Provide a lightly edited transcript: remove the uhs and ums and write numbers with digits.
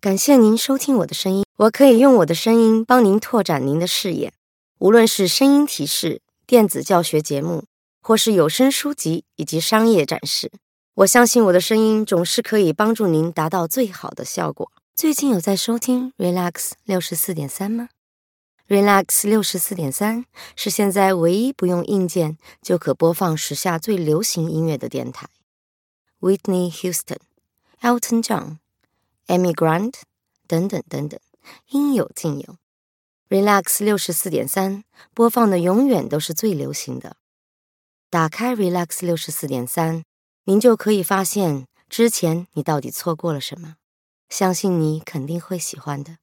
感谢您收听我的声音，我可以用我的声音帮您拓展您的视野，无论是声音提示、电子教学节目，或是有声书籍以及商业展示。我相信我的声音总是可以帮助您达到最好的效果。最近有在收听 Relax 64.3 吗？ Relax 64.3 是现在唯一不用硬件就可播放时下最流行音乐的电台。Whitney Houston、Elton John、Amy Grant 等等等等，应有尽有。Relax 64.3播放的永远都是最流行的。打开 Relax 64.3，您就可以发现之前你到底错过了什么，相信你肯定会喜欢的。